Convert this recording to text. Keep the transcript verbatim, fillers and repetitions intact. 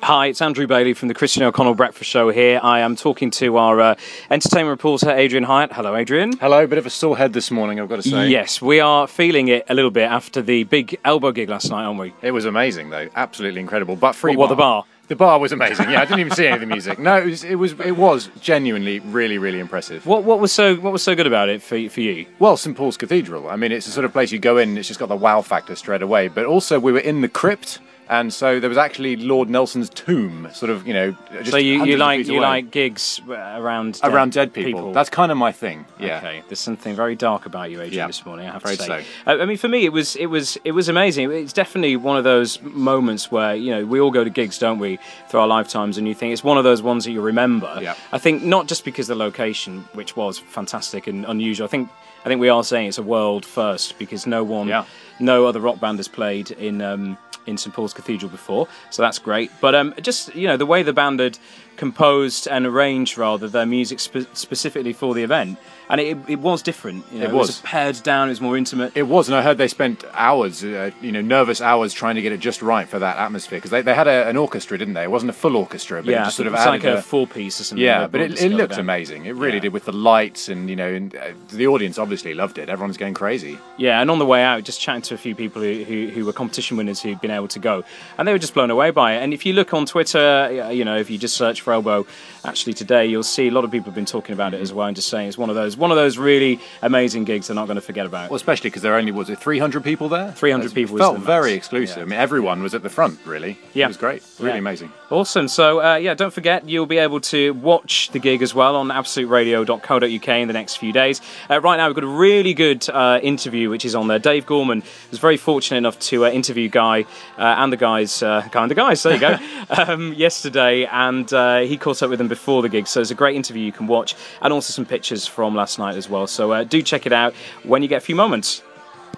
Hi, it's Andrew Bailey from the Christian O'Connell Breakfast Show here. I am talking to our uh, entertainment reporter, Adrian Hyatt. Hello, Adrian. Hello, bit of a sore head this morning, I've got to say. Yes, we are feeling it a little bit after the big Elbow gig last night, aren't we? It was amazing, though. Absolutely incredible. But free What, what, the bar? The bar was amazing. Yeah, I didn't even see any of the music. No, it was it was it was genuinely really really impressive. What what was so what was so good about it for for you? Well, Saint Paul's Cathedral. I mean, it's the sort of place you go in and it's just got the wow factor straight away. But also we were in the crypt. And so there was actually Lord Nelson's tomb, sort of, you know. Just so you, you like you away. like gigs around dead around dead people. people. That's kind of my thing. Yeah. Okay. There's something very dark about you, Adrian, yeah. this morning. I have Afraid to say. So. Uh, I mean, for me, it was it was it was amazing. It's definitely one of those moments where you know we all go to gigs, don't we, through our lifetimes, and you think it's one of those ones that you remember. Yeah. I think not just because the location, which was fantastic and unusual. I think I think we are saying it's a world first because no one, yeah. no other rock band has played in. Um, in Saint Paul's Cathedral before, so that's great. But um, just, you know, the way the band had composed and arranged, rather, their music spe- specifically for the event, and it, it was different. You know, it, it was. was pared down, it was more intimate. It was, and I heard they spent hours, uh, you know, nervous hours trying to get it just right for that atmosphere, because they, they had a, an orchestra, didn't they? It wasn't a full orchestra, but yeah, it just sort of it was added like a, a four-piece or something. Yeah, but it, it looked then. amazing. It really yeah. did, with the lights, and, you know, and, uh, the audience obviously loved it. Everyone's going crazy. Yeah, and on the way out, just chatting to a few people who, who, who were competition winners who'd been able to go, and they were just blown away by it. And if you look on Twitter, you know, if you just search for Elbow, actually today, you'll see a lot of people have been talking about it as well, and just saying it's one of those one of those really amazing gigs they're not going to forget about. Well, especially because there only was it three hundred people there. three hundred That's, people felt was the very max. exclusive. Yeah. I mean, everyone was at the front. Really, yeah, it was great. Really yeah. amazing. Awesome. So uh, yeah, don't forget you'll be able to watch the gig as well on absolute radio dot co dot uk in the next few days. Uh, right now, we've got a really good uh, interview which is on there. Dave Gorman was very fortunate enough to uh, interview Guy uh, and the guys, uh, Guy and the guys. There you go. um, yesterday, and uh, he caught up with them before the gig. So it's a great interview you can watch, and also some pictures from last night as well. So uh, do check it out when you get a few moments.